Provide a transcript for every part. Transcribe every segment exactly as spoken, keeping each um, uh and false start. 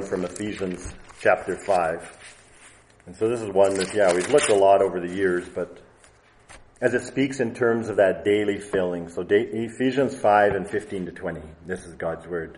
from Ephesians chapter five. And so this is one that, yeah, we've looked a lot over the years, but as it speaks in terms of that daily filling. So Ephesians five and fifteen to twenty, this is God's word.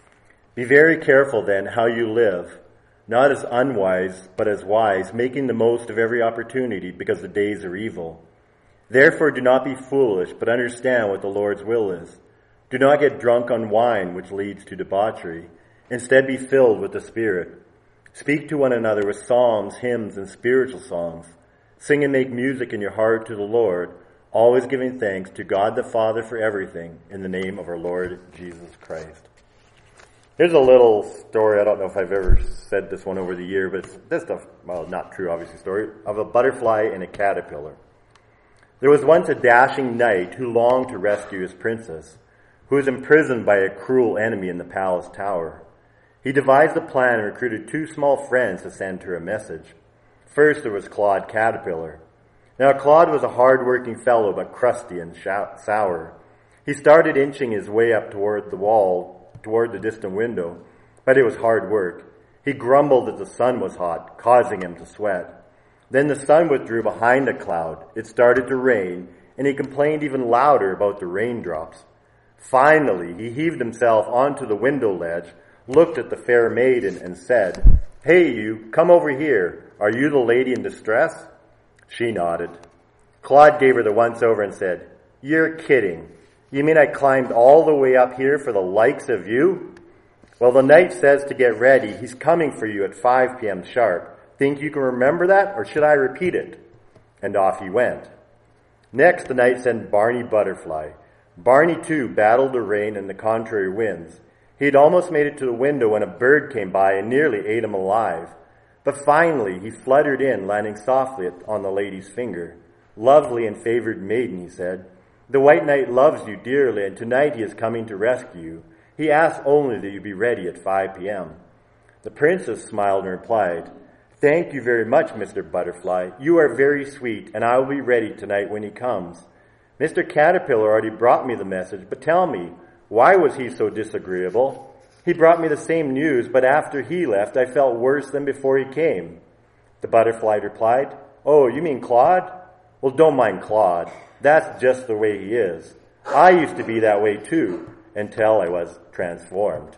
Be very careful then how you live, not as unwise, but as wise, making the most of every opportunity because the days are evil. Therefore do not be foolish, but understand what the Lord's will is. Do not get drunk on wine, which leads to debauchery. Instead be filled with the Spirit. Speak to one another with psalms, hymns, and spiritual songs. Sing and make music in your heart to the Lord, always giving thanks to God the Father for everything, in the name of our Lord Jesus Christ. Here's a little story, I don't know if I've ever said this one over the year, but it's this stuff, well, not true, obviously, story, of a butterfly and a caterpillar. There was once a dashing knight who longed to rescue his princess, who was imprisoned by a cruel enemy in the palace tower. He devised a plan and recruited two small friends to send her a message. First, there was Claude Caterpillar. Now, Claude was a hard-working fellow, but crusty and sour. He started inching his way up toward the wall, toward the distant window, but it was hard work. He grumbled that the sun was hot, causing him to sweat. Then the sun withdrew behind a cloud. It started to rain, and he complained even louder about the raindrops. Finally, he heaved himself onto the window ledge, looked at the fair maiden, and said, "Hey, you, come over here. Are you the lady in distress?" She nodded. Claude gave her the once-over and said, "You're kidding. You mean I climbed all the way up here for the likes of you? Well, the knight says to get ready. He's coming for you at five p.m. sharp. Think you can remember that, or should I repeat it?" And off he went. Next, the knight sent Barney Butterfly. Barney, too, battled the rain and the contrary winds. He had almost made it to the window when a bird came by and nearly ate him alive. But finally, he fluttered in, landing softly on the lady's finger. "Lovely and favored maiden," he said, "the White Knight loves you dearly, and tonight he is coming to rescue you. He asks only that you be ready at five p.m. The princess smiled and replied, "Thank you very much, Mister Butterfly. You are very sweet, and I will be ready tonight when he comes. Mister Caterpillar already brought me the message, but tell me, why was he so disagreeable? He brought me the same news, but after he left, I felt worse than before he came." The butterfly replied, "Oh, you mean Claude? Well, don't mind Claude. That's just the way he is. I used to be that way too, until I was transformed."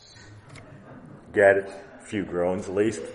Get it? A few groans at least.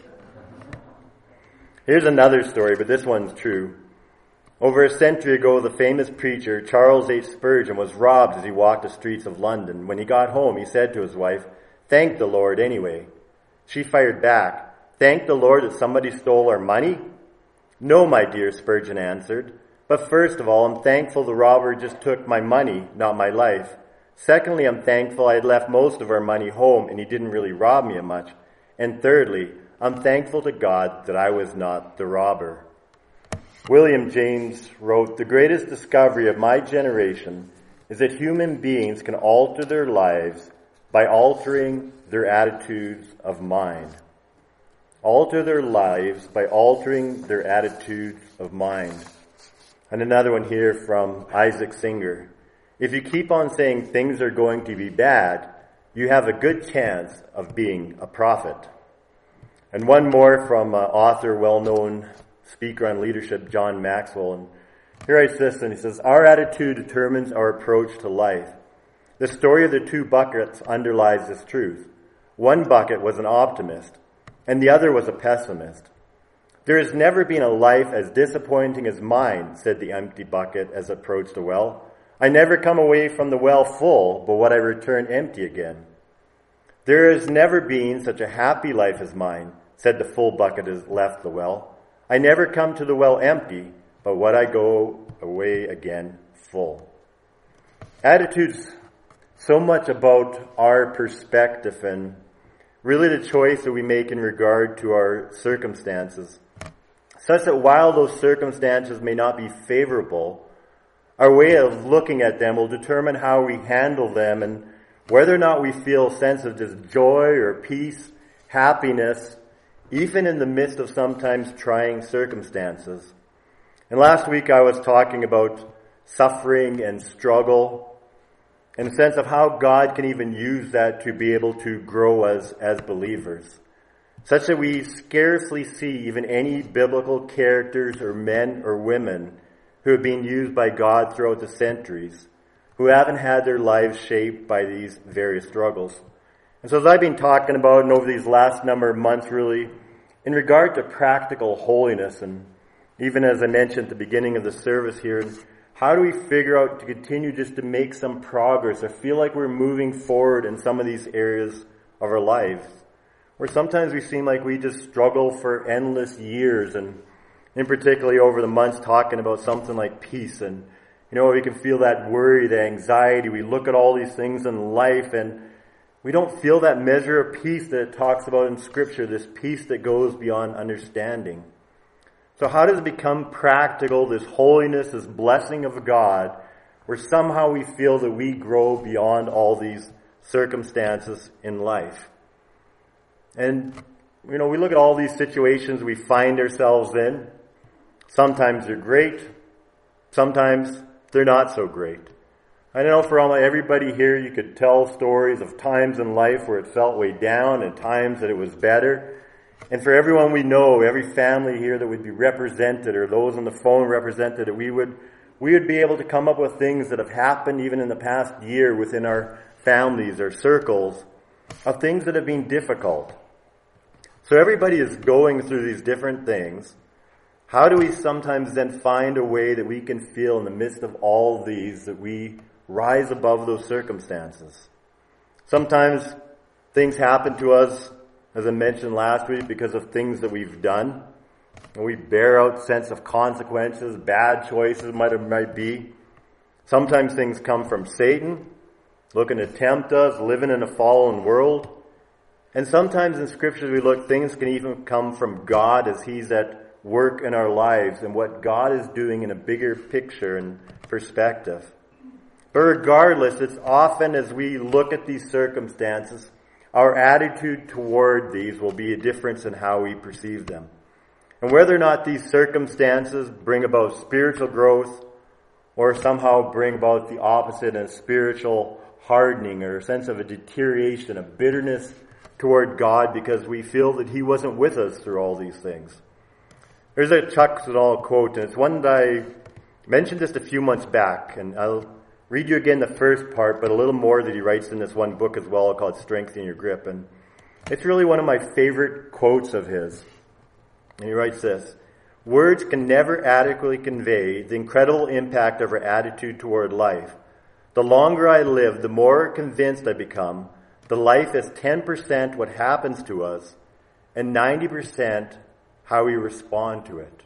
Here's another story, but this one's true. Over a century ago, the famous preacher Charles H. Spurgeon was robbed as he walked the streets of London. When he got home, he said to his wife, "Thank the Lord anyway." She fired back, "Thank the Lord that somebody stole our money?" "No, my dear," Spurgeon answered. "But first of all, I'm thankful the robber just took my money, not my life. Secondly, I'm thankful I had left most of our money home and he didn't really rob me much. And thirdly, I'm thankful to God that I was not the robber." William James wrote, "The greatest discovery of my generation is that human beings can alter their lives by altering their attitudes of mind." Alter their lives by altering their attitudes of mind. And another one here from Isaac Singer. "If you keep on saying things are going to be bad, you have a good chance of being a prophet." And one more from uh, author, well-known speaker on leadership, John Maxwell. And he writes this, and he says, "Our attitude determines our approach to life. The story of the two buckets underlies this truth. One bucket was an optimist, and the other was a pessimist. There has never been a life as disappointing as mine," said the empty bucket as it approached the well. "I never come away from the well full, but what I return empty again. There has never been such a happy life as mine," said the full bucket as it left the well. "I never come to the well empty, but what I go away again full." Attitudes so much about our perspective and really the choice that we make in regard to our circumstances, such that while those circumstances may not be favorable, our way of looking at them will determine how we handle them and whether or not we feel a sense of just joy or peace, happiness, even in the midst of sometimes trying circumstances. And last week I was talking about suffering and struggle. in a sense of how God can even use that to be able to grow as, as believers. Such that we scarcely see even any biblical characters or men or women who have been used by God throughout the centuries, who haven't had their lives shaped by these various struggles. And so as I've been talking about, and over these last number of months really, in regard to practical holiness, and even as I mentioned at the beginning of the service here, how do we figure out to continue just to make some progress or feel like we're moving forward in some of these areas of our lives? Where sometimes we seem like we just struggle for endless years, and in particularly over the months talking about something like peace, and you know, we can feel that worry, the anxiety. We look at all these things in life and we don't feel that measure of peace that it talks about in Scripture, this peace that goes beyond understanding. So how does it become practical, this holiness, this blessing of God, where somehow we feel that we grow beyond all these circumstances in life? And, you know, we look at all these situations we find ourselves in. Sometimes they're great. Sometimes they're not so great. I know for almost everybody here, you could tell stories of times in life where it felt way down and times that it was better. And for everyone we know, every family here that would be represented, or those on the phone represented, that we would we would be able to come up with things that have happened even in the past year within our families or circles of things that have been difficult. So everybody is going through these different things. How do we sometimes then find a way that we can feel in the midst of all these that we rise above those circumstances? Sometimes things happen to us, as I mentioned last week, because of things that we've done. And we bear out sense of consequences, bad choices might, it might be. Sometimes things come from Satan, looking to tempt us, living in a fallen world. And sometimes in Scriptures we look, things can even come from God as He's at work in our lives and what God is doing in a bigger picture and perspective. But regardless, it's often as we look at these circumstances, our attitude toward these will be a difference in how we perceive them. And whether or not these circumstances bring about spiritual growth or somehow bring about the opposite, a spiritual hardening or a sense of a deterioration, a bitterness toward God because we feel that He wasn't with us through all these things. There's a Chuck Swindoll quote, and it's one that I mentioned just a few months back, and I'll read you again the first part, but a little more that he writes in this one book as well called Strengthening Your Grip. And it's really one of my favorite quotes of his. And he writes this: "Words can never adequately convey the incredible impact of our attitude toward life. The longer I live, the more convinced I become that life is ten percent what happens to us and ninety percent how we respond to it."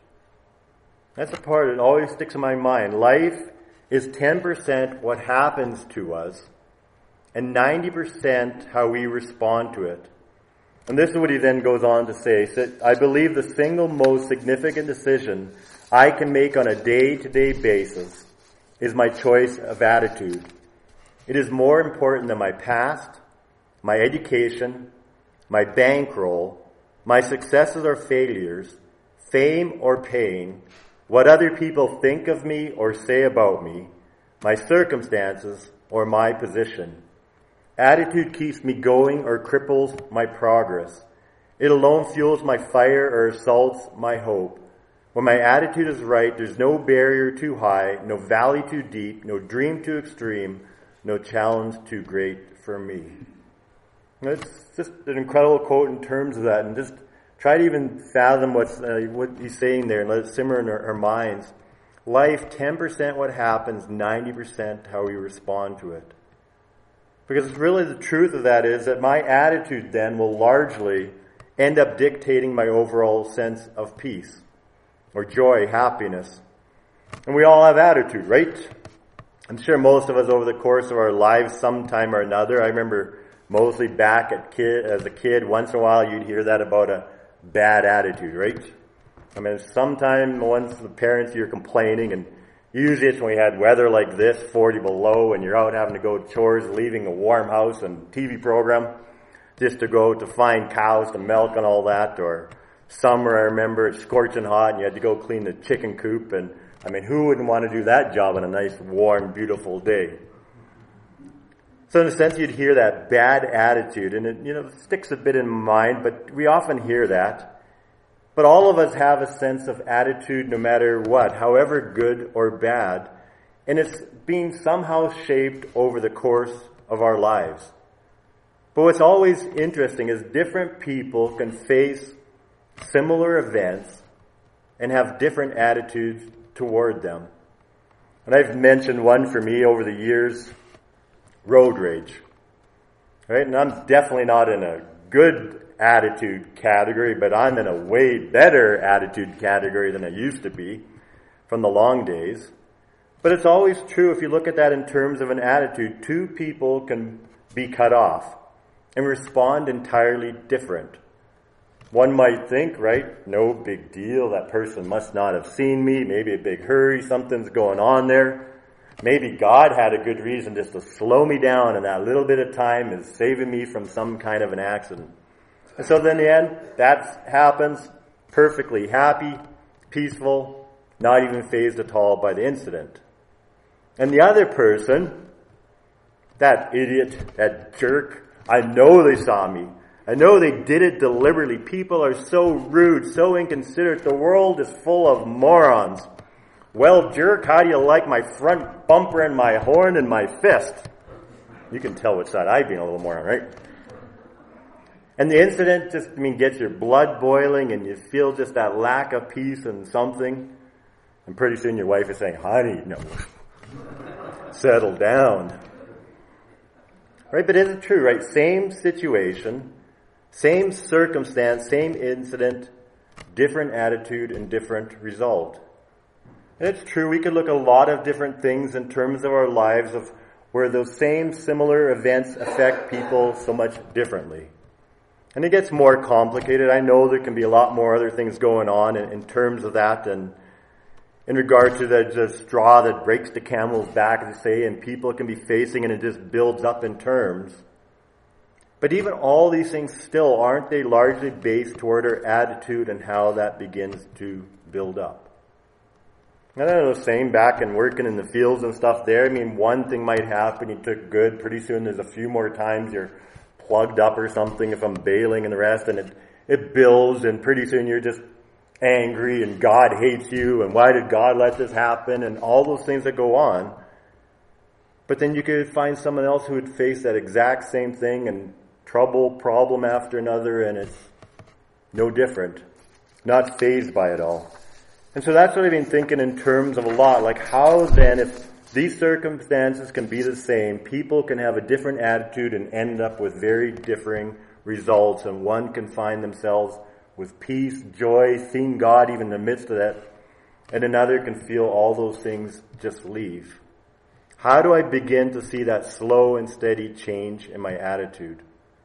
That's the part that always sticks in my mind. Life is ten percent what happens to us and ninety percent how we respond to it. And this is what he then goes on to say. "I believe the single most significant decision I can make on a day-to-day basis is my choice of attitude. It is more important than my past, my education, my bankroll, my successes or failures, fame or pain, what other people think of me or say about me, my circumstances or my position. Attitude keeps me going or cripples my progress. It alone fuels my fire or assaults my hope. When my attitude is right, there's no barrier too high, no valley too deep, no dream too extreme, no challenge too great for me." It's just an incredible quote in terms of that, and just try to even fathom what's, uh, what he's saying there and let it simmer in our, our minds. Life, ten percent what happens, ninety percent how we respond to it. Because really the truth of that is that my attitude then will largely end up dictating my overall sense of peace or joy, happiness. And we all have attitude, right? I'm sure most of us over the course of our lives sometime or another, I remember mostly back at kid, as a kid, once in a while you'd hear that about a bad attitude, right? I mean, sometime once the parents, you're complaining, and usually it's when we had weather like this, forty below, and you're out having to go chores, leaving a warm house and T V program just to go to find cows to milk and all that. Or summer, I remember it's scorching hot and you had to go clean the chicken coop. And I mean, who wouldn't want to do that job on a nice, warm, beautiful day? So in a sense, you'd hear that bad attitude, and it, you know, sticks a bit in mind, but we often hear that. But all of us have a sense of attitude no matter what, however good or bad, and it's being somehow shaped over the course of our lives. But what's always interesting is different people can face similar events and have different attitudes toward them. And I've mentioned one for me over the years, road rage. Right? And I'm definitely not in a good attitude category, but I'm in a way better attitude category than I used to be from the long days. But it's always true if you look at that in terms of an attitude. Two people can be cut off and respond entirely different. One might think, right, no big deal, that person must not have seen me, maybe a big hurry, something's going on there. Maybe God had a good reason just to slow me down, and that little bit of time is saving me from some kind of an accident. And so then in the end, that happens, perfectly happy, peaceful, not even fazed at all by the incident. And the other person, that idiot, that jerk, I know they saw me. I know they did it deliberately. People are so rude, so inconsiderate. The world is full of morons. Well, jerk, how do you like my front bumper and my horn and my fist? You can tell which side I've been a little moron, right? And the incident just, I mean, gets your blood boiling and you feel just that lack of peace and something. And pretty soon your wife is saying, honey, no, settle down. Right, but isn't it true, right? Same situation, same circumstance, same incident, different attitude and different result. And it's true, we could look at a lot of different things in terms of our lives of where those same similar events affect people so much differently. And it gets more complicated. I know there can be a lot more other things going on in, in terms of that, and in regard to the, the straw that breaks the camel's back, as they say, and people can be facing, and it just builds up in terms. But even all these things still, aren't they largely based toward our attitude and how that begins to build up? And I know, saying back and working in the fields and stuff there, I mean, one thing might happen, you took good, pretty soon there's a few more times you're plugged up or something if I'm bailing and the rest, and it, it builds, and pretty soon you're just angry and God hates you and why did God let this happen and all those things that go on. But then you could find someone else who would face that exact same thing and trouble, problem after another, and it's no different. Not fazed by it all. And so that's what I've been thinking in terms of a lot. Like, how then, if these circumstances can be the same, people can have a different attitude and end up with very differing results, and one can find themselves with peace, joy, seeing God even in the midst of that, and another can feel all those things just leave. How do I begin to see that slow and steady change in my attitude?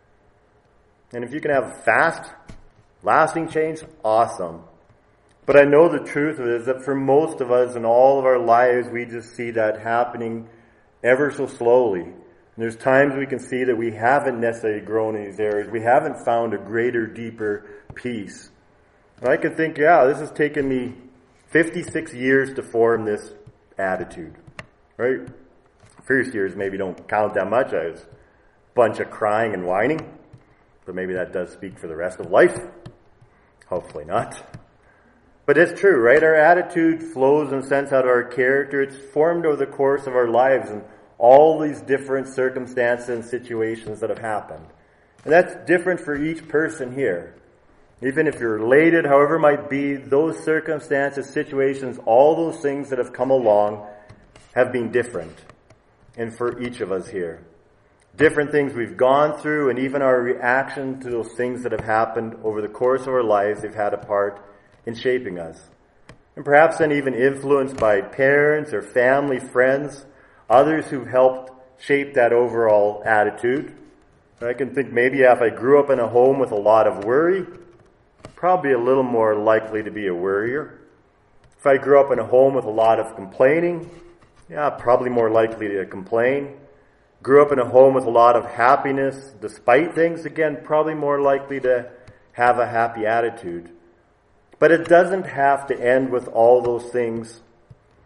And if you can have fast, lasting change, awesome. But I know the truth of it is that for most of us in all of our lives, we just see that happening ever so slowly. And there's times we can see that we haven't necessarily grown in these areas. We haven't found a greater, deeper peace. And I can think, yeah, this has taken me fifty-six years to form this attitude. Right? First years maybe don't count that much. I was a bunch of crying and whining. But maybe that does speak for the rest of life. Hopefully not. But it's true, right? Our attitude flows in a sense out of our character. It's formed over the course of our lives and all these different circumstances and situations that have happened. And that's different for each person here. Even if you're related, however it might be, those circumstances, situations, all those things that have come along have been different. And for each of us here. Different things we've gone through, and even our reaction to those things that have happened over the course of our lives, they've had a part in shaping us. And perhaps then even influenced by parents or family, friends, others who helped shape that overall attitude. I can think maybe if I grew up in a home with a lot of worry, probably a little more likely to be a worrier. If I grew up in a home with a lot of complaining, yeah, probably more likely to complain. Grew up in a home with a lot of happiness despite things, again, probably more likely to have a happy attitude. But it doesn't have to end with all those things.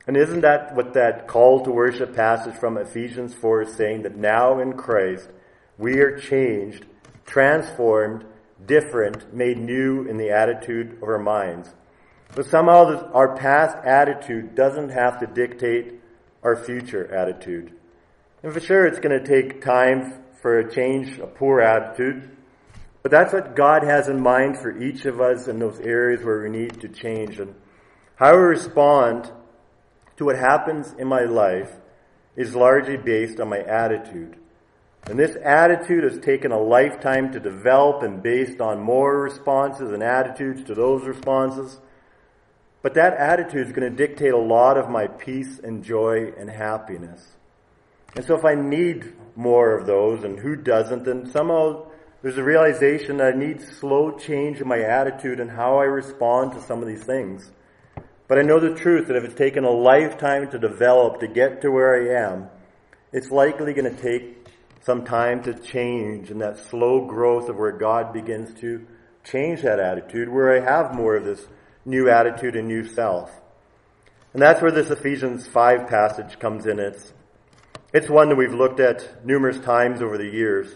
And isn't that what that call to worship passage from Ephesians four is saying? That now in Christ we are changed, transformed, different, made new in the attitude of our minds. But somehow this, our past attitude doesn't have to dictate our future attitude. And for sure it's going to take time for a change, a poor attitude. But that's what God has in mind for each of us in those areas where we need to change. And how we respond to what happens in my life is largely based on my attitude. And this attitude has taken a lifetime to develop and based on more responses and attitudes to those responses. But that attitude is going to dictate a lot of my peace and joy and happiness. And so if I need more of those, and who doesn't, then somehow there's a realization that I need slow change in my attitude and how I respond to some of these things. But I know the truth that if it's taken a lifetime to develop, to get to where I am, it's likely going to take some time to change, and that slow growth of where God begins to change that attitude, where I have more of this new attitude and new self. And that's where this Ephesians five passage comes in. It's, it's one that we've looked at numerous times over the years.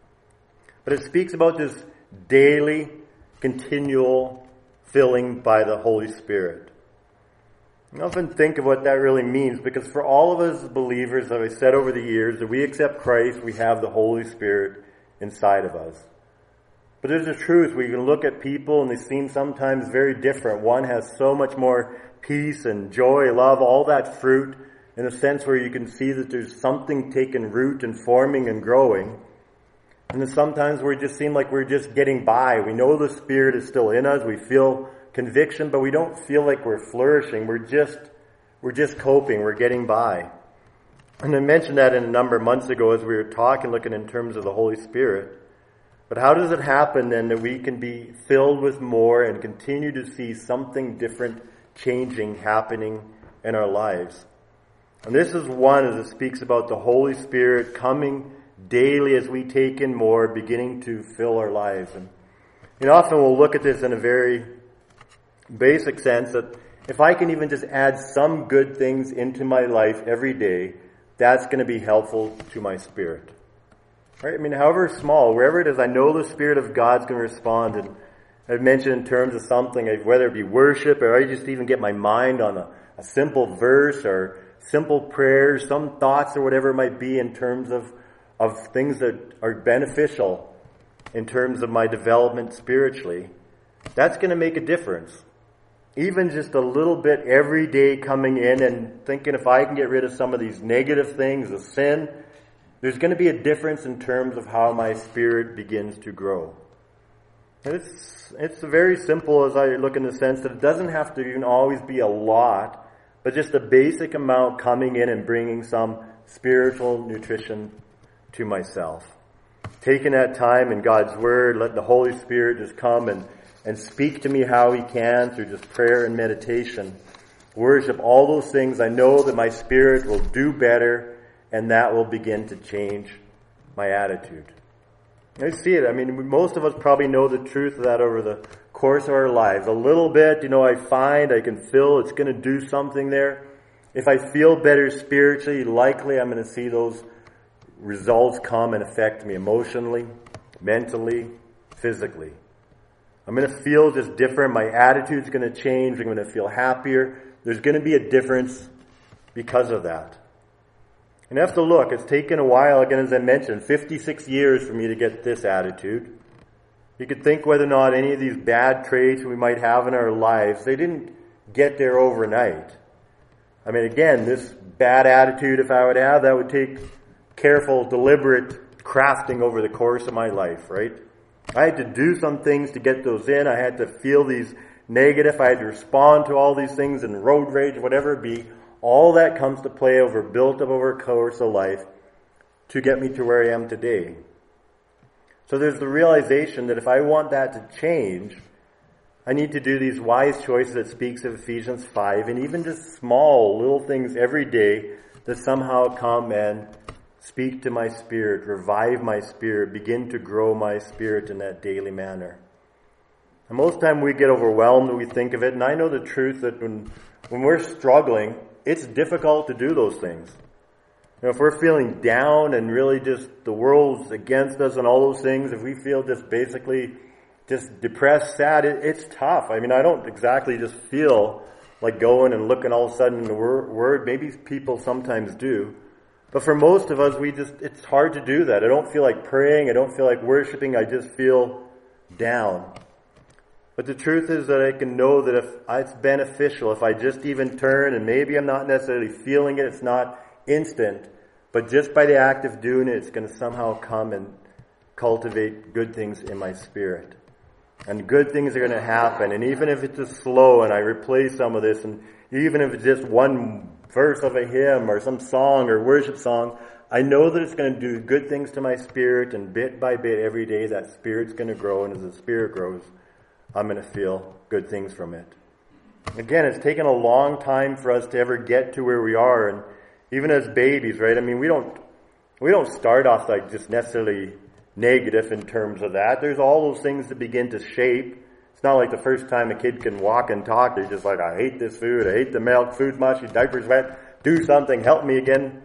But it speaks about this daily, continual filling by the Holy Spirit. I often think of what that really means, because for all of us believers, as I said over the years, that we accept Christ, we have the Holy Spirit inside of us. But there's a truth. We can look at people and they seem sometimes very different. One has so much more peace and joy, love, all that fruit, in a sense where you can see that there's something taking root and forming and growing. And then sometimes we just seem like we're just getting by. We know the Spirit is still in us. We feel conviction, but we don't feel like we're flourishing. We're just, we're just coping. We're getting by. And I mentioned that in a number of months ago as we were talking, looking in terms of the Holy Spirit. But how does it happen then that we can be filled with more and continue to see something different changing, happening in our lives? And this is one as it speaks about the Holy Spirit coming daily as we take in more, beginning to fill our lives. And you know, often we'll look at this in a very basic sense that if I can even just add some good things into my life every day, that's going to be helpful to my spirit. Right? I mean, however small, wherever it is, I know the Spirit of God's going to respond. And I've mentioned in terms of something, whether it be worship or I just even get my mind on a, a simple verse or simple prayers, some thoughts or whatever it might be in terms of, of things that are beneficial in terms of my development spiritually, that's going to make a difference. Even just a little bit every day coming in and thinking if I can get rid of some of these negative things, the sin, there's going to be a difference in terms of how my spirit begins to grow. And it's, it's very simple as I look in the sense that it doesn't have to even always be a lot, but just a basic amount coming in and bringing some spiritual nutrition to myself. Taking that time in God's Word, let the Holy Spirit just come and and speak to me how He can through just prayer and meditation. Worship, all those things. I know that my spirit will do better, and that will begin to change my attitude. I see it. I mean, most of us probably know the truth of that over the course of our lives. A little bit, you know, I find, I can feel it's going to do something there. If I feel better spiritually, likely I'm going to see those results come and affect me emotionally, mentally, physically. I'm going to feel just different. My attitude's going to change. I'm going to feel happier. There's going to be a difference because of that. And I have to look. It's taken a while, again, as I mentioned, fifty-six years for me to get this attitude. You could think whether or not any of these bad traits we might have in our lives, they didn't get there overnight. I mean, again, this bad attitude, if I would have, that would take careful, deliberate crafting over the course of my life, right? I had to do some things to get those in. I had to feel these negative. I had to respond to all these things in road rage, whatever it be. All that comes to play over, built up over a course of life to get me to where I am today. So there's the realization that if I want that to change, I need to do these wise choices that speaks of Ephesians five, and even just small little things every day that somehow come and speak to my spirit, revive my spirit, begin to grow my spirit in that daily manner. And most of the time we get overwhelmed when we think of it, and I know the truth that when, when we're struggling, it's difficult to do those things. You know, if we're feeling down and really just the world's against us and all those things, if we feel just basically just depressed, sad, it, it's tough. I mean, I don't exactly just feel like going and looking all of a sudden in the Word. Maybe people sometimes do. But for most of us, we just, it's hard to do that. I don't feel like praying. I don't feel like worshiping. I just feel down. But the truth is that I can know that if it's beneficial, if I just even turn, and maybe I'm not necessarily feeling it, it's not instant, but just by the act of doing it, it's going to somehow come and cultivate good things in my spirit. And good things are going to happen. And even if it's just slow and I replay some of this, and even if it's just one verse of a hymn or some song or worship song, I know that it's going to do good things to my spirit, and bit by bit every day that spirit's going to grow, and as the spirit grows, I'm going to feel good things from it. Again, it's taken a long time for us to ever get to where we are, and even as babies, right? I mean, we don't we don't start off like just necessarily negative in terms of that. There's all those things that begin to shape. It's not like the first time a kid can walk and talk, they're just like, I hate this food, I hate the milk, food's mushy, diaper's wet, do something, help me again.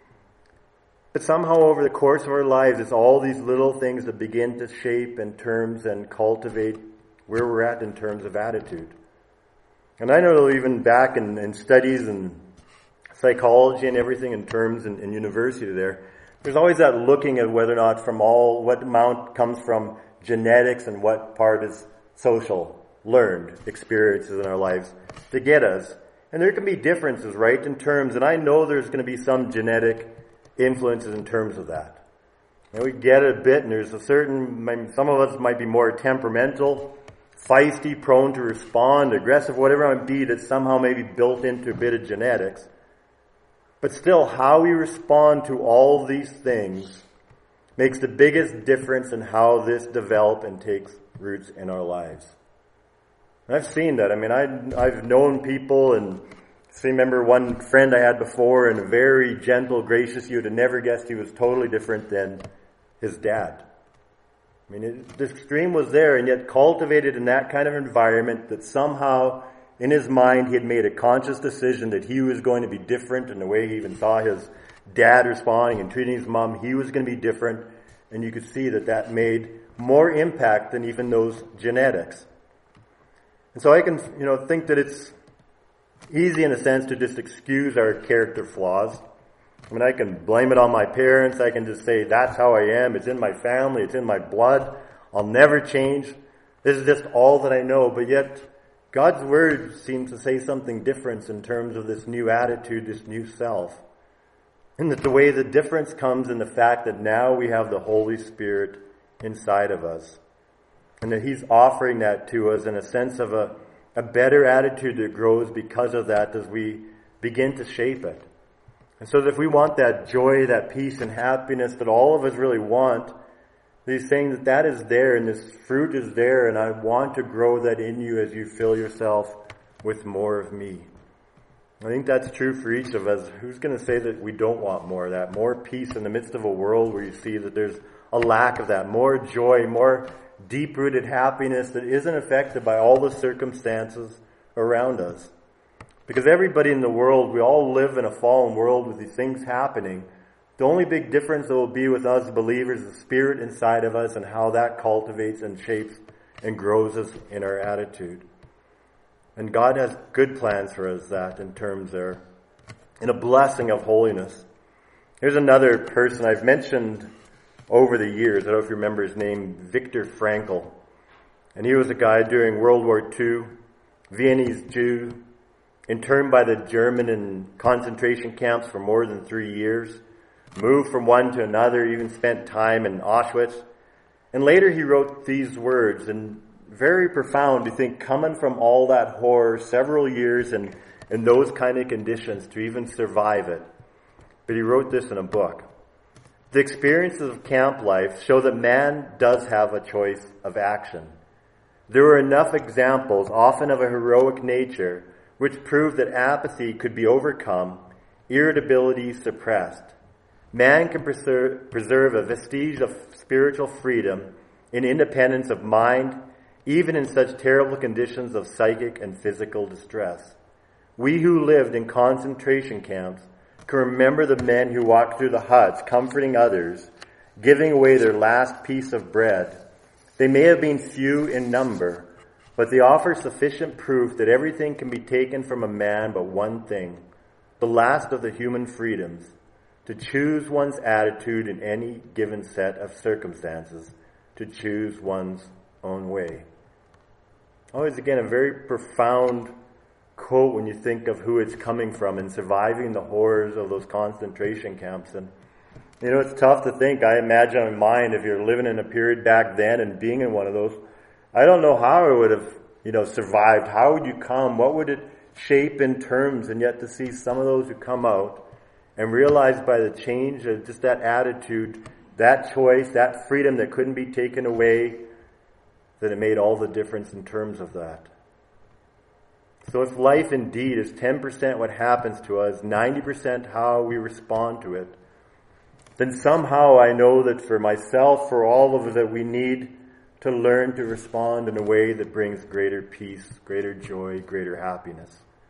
But somehow over the course of our lives, it's all these little things that begin to shape in terms and cultivate where we're at in terms of attitude. And I know even back in, in studies and psychology and everything in terms in, in university there, there's always that looking at whether or not from all, what amount comes from genetics and what part is social, learned experiences in our lives to get us. And there can be differences, right, in terms, and I know there's going to be some genetic influences in terms of that. And we get it a bit, and there's a certain, some of us might be more temperamental, feisty, prone to respond, aggressive, whatever it might be, that's somehow maybe built into a bit of genetics. But still, how we respond to all these things makes the biggest difference in how this develops and takes roots in our lives. And I've seen that. I mean, I, I've known people, and I remember one friend I had before, and a very gentle, gracious, you would have never guessed he was totally different than his dad. I mean, it, the extreme was there, and yet cultivated in that kind of environment that somehow in his mind he had made a conscious decision that he was going to be different in the way he even saw his dad responding and treating his mom. He was going to be different, and you could see that that made more impact than even those genetics. And so I can, you know, think that it's easy in a sense to just excuse our character flaws. I mean, I can blame it on my parents. I can just say, that's how I am. It's in my family. It's in my blood. I'll never change. This is just all that I know. But yet, God's Word seems to say something different in terms of this new attitude, this new self. And that the way the difference comes in the fact that now we have the Holy Spirit inside of us. And that He's offering that to us in a sense of a, a better attitude that grows because of that as we begin to shape it. And so that if we want that joy, that peace and happiness that all of us really want, He's saying that that is there and this fruit is there, and I want to grow that in you as you fill yourself with more of me. I think that's true for each of us. Who's going to say that we don't want more of that? More peace in the midst of a world where you see that there's a lack of that. More joy, more deep-rooted happiness that isn't affected by all the circumstances around us. Because everybody in the world, we all live in a fallen world with these things happening. The only big difference that will be with us believers is the Spirit inside of us and how that cultivates and shapes and grows us in our attitude. And God has good plans for us that in terms there, in a blessing of holiness. Here's another person I've mentioned over the years. I don't know if you remember his name, Viktor Frankl. And he was a guy during World War Two, Viennese Jew, interned by the German in concentration camps for more than three years, moved from one to another, even spent time in Auschwitz. And later he wrote these words, and very profound, I think, coming from all that horror, several years and in those kind of conditions to even survive it. But he wrote this in a book. The experiences of camp life show that man does have a choice of action. There are enough examples, often of a heroic nature, which prove that apathy could be overcome, irritability suppressed. Man can preserve, preserve a vestige of spiritual freedom in independence of mind, even in such terrible conditions of psychic and physical distress. We who lived in concentration camps can remember the men who walked through the huts, comforting others, giving away their last piece of bread. They may have been few in number, but they offer sufficient proof that everything can be taken from a man but one thing, the last of the human freedoms, to choose one's attitude in any given set of circumstances, to choose one's own way. Always, again, a very profound quote when you think of who it's coming from and surviving the horrors of those concentration camps. And, you know, it's tough to think. I imagine in mind, if you're living in a period back then and being in one of those, I don't know how I would have, you know, survived. How would you come? What would it shape in terms? And yet to see some of those who come out and realize by the change of just that attitude, that choice, that freedom that couldn't be taken away, that it made all the difference in terms of that. So if life indeed is ten percent what happens to us, ninety percent how we respond to it, then somehow I know that for myself, for all of us, that we need to learn to respond in a way that brings greater peace, greater joy, greater happiness.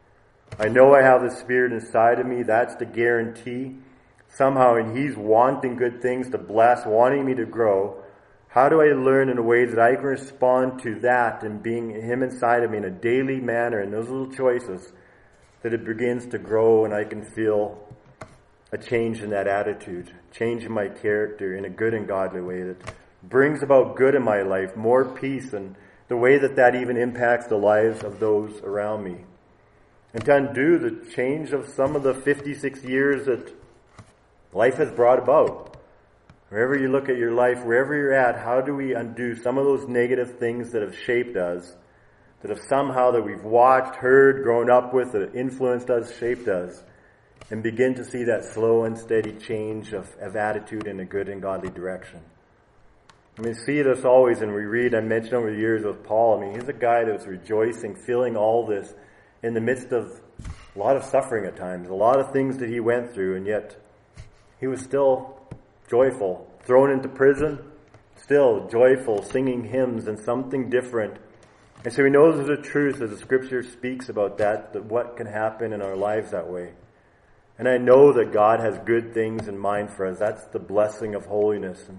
I know I have the Spirit inside of me. That's the guarantee. Somehow, and He's wanting good things to bless, wanting me to grow. How do I learn in a way that I can respond to that and being Him inside of me in a daily manner, in those little choices, that it begins to grow and I can feel a change in that attitude, change in my character in a good and godly way that brings about good in my life, more peace, and the way that that even impacts the lives of those around me. And to undo the change of some of the fifty-six years that life has brought about. Wherever you look at your life, wherever you're at, how do we undo some of those negative things that have shaped us, that have somehow that we've watched, heard, grown up with, that have influenced us, shaped us, and begin to see that slow and steady change of, of attitude in a good and godly direction. I mean, see this always, and we read, I mentioned over the years with Paul, I mean, he's a guy that was rejoicing, feeling all this in the midst of a lot of suffering at times, a lot of things that he went through, and yet he was still joyful. Thrown into prison, still joyful, singing hymns and something different. And so he knows there's a truth as the Scripture speaks about that, that what can happen in our lives that way. And I know that God has good things in mind for us. That's the blessing of holiness. And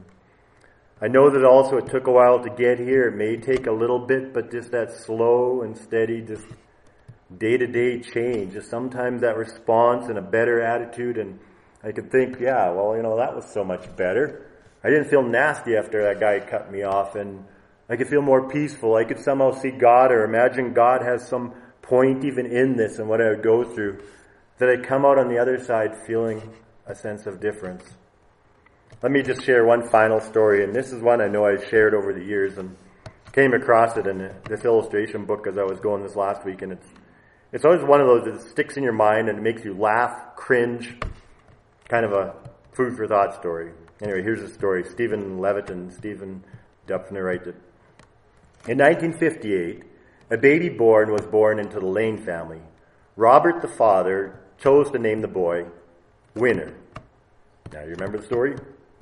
I know that also it took a while to get here. It may take a little bit, but just that slow and steady, just day-to-day change. Just sometimes that response and a better attitude. And I could think, yeah, well, you know, that was so much better. I didn't feel nasty after that guy cut me off. And I could feel more peaceful. I could somehow see God or imagine God has some point even in this and what I would go through. That I come out on the other side feeling a sense of difference. Let me just share one final story, and this is one I know I've shared over the years, and came across it in this illustration book as I was going this last week, and it's it's always one of those that sticks in your mind and it makes you laugh, cringe, kind of a food for thought story. Anyway, here's the story. Stephen Levitt and Stephen Dupner write it. In nineteen fifty-eight, a baby born was born into the Lane family. Robert, the father, chose to name the boy Winner. Now, you remember the story?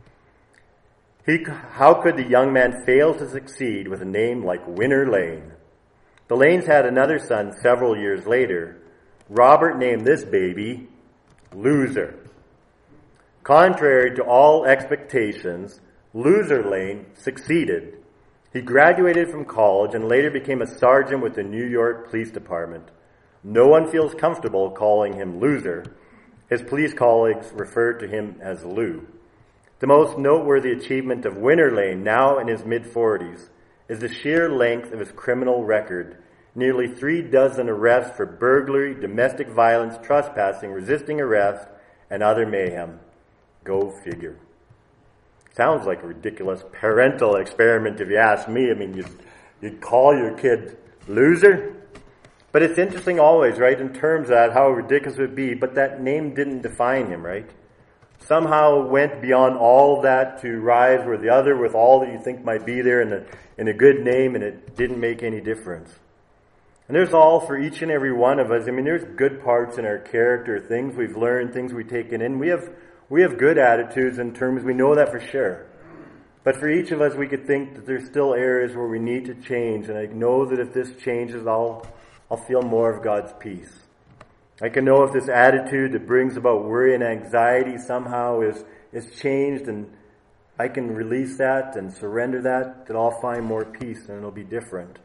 He, how could the young man fail to succeed with a name like Winner Lane? The Lanes had another son several years later. Robert named this baby Loser. Contrary to all expectations, Loser Lane succeeded. He graduated from college and later became a sergeant with the New York Police Department. No one feels comfortable calling him Loser. His police colleagues refer to him as Lou. The most noteworthy achievement of Winner Lane, now in his mid-forties, is the sheer length of his criminal record. Nearly three dozen arrests for burglary, domestic violence, trespassing, resisting arrest, and other mayhem. Go figure. Sounds like a ridiculous parental experiment if you ask me. I mean, you'd, you'd call your kid Loser? But it's interesting always, right, in terms of that, how ridiculous it would be, but that name didn't define him, right? Somehow went beyond all that to rise where the other with all that you think might be there in a, in a good name, and it didn't make any difference. And there's all for each and every one of us. I mean, there's good parts in our character, things we've learned, things we've taken in. We have we have good attitudes in terms, we know that for sure. But for each of us, we could think that there's still areas where we need to change. And I know that if this changes, I'll, I'll feel more of God's peace. I can know if this attitude that brings about worry and anxiety somehow is, is changed, and I can release that and surrender that, that I'll find more peace and it'll be different.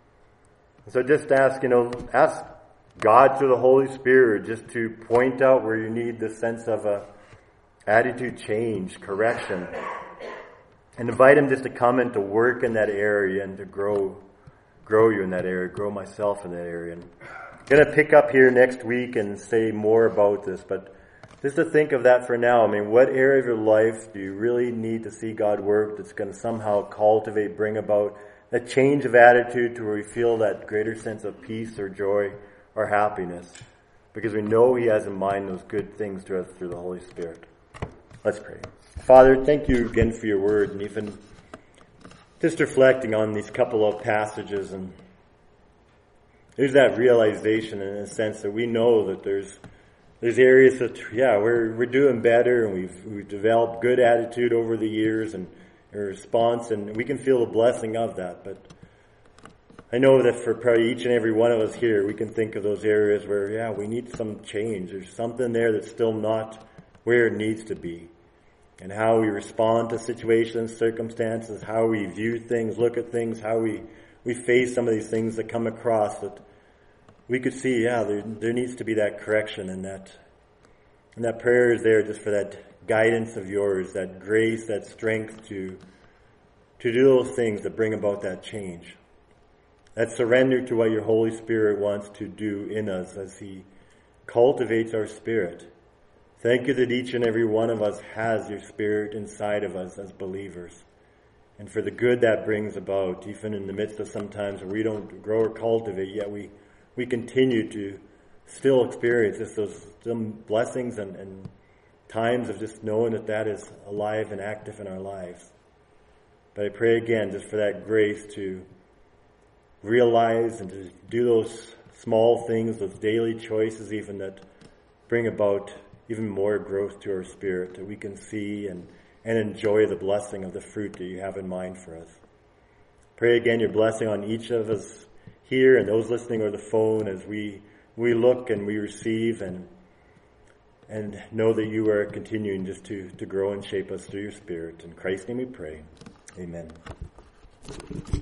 So just ask, you know, ask God through the Holy Spirit just to point out where you need this sense of a attitude change, correction. And invite Him just to come and to work in that area and to grow grow you in that area, grow myself in that area. And I'm going to pick up here next week and say more about this, but just to think of that for now. I mean, what area of your life do you really need to see God work that's going to somehow cultivate, bring about a change of attitude to where we feel that greater sense of peace or joy or happiness? Because we know He has in mind those good things to us through the Holy Spirit. Let's pray. Father, thank you again for your word, and even just reflecting on these couple of passages, and there's that realization in a sense that we know that there's there's areas that, yeah, we're we're doing better, and we've we've developed good attitude over the years and a response, and we can feel the blessing of that. But I know that for probably each and every one of us here, we can think of those areas where, yeah, we need some change. There's something there that's still not where it needs to be. And how we respond to situations, circumstances, how we view things, look at things, how we, we face some of these things that come across, that we could see, yeah, there, there needs to be that correction, and that, and that prayer is there just for that guidance of yours, that grace, that strength to, to do those things that bring about that change. That surrender to what your Holy Spirit wants to do in us as He cultivates our spirit. Thank you that each and every one of us has your Spirit inside of us as believers. And for the good that brings about, even in the midst of sometimes where we don't grow or cultivate, yet we, we continue to still experience just those some blessings and, and times of just knowing that that is alive and active in our lives. But I pray again just for that grace to realize and to do those small things, those daily choices even, that bring about even more growth to our spirit, that we can see and, and enjoy the blessing of the fruit that you have in mind for us. Pray again your blessing on each of us here and those listening over the phone as we we look and we receive and and know that you are continuing just to, to grow and shape us through your Spirit. In Christ's name we pray. Amen.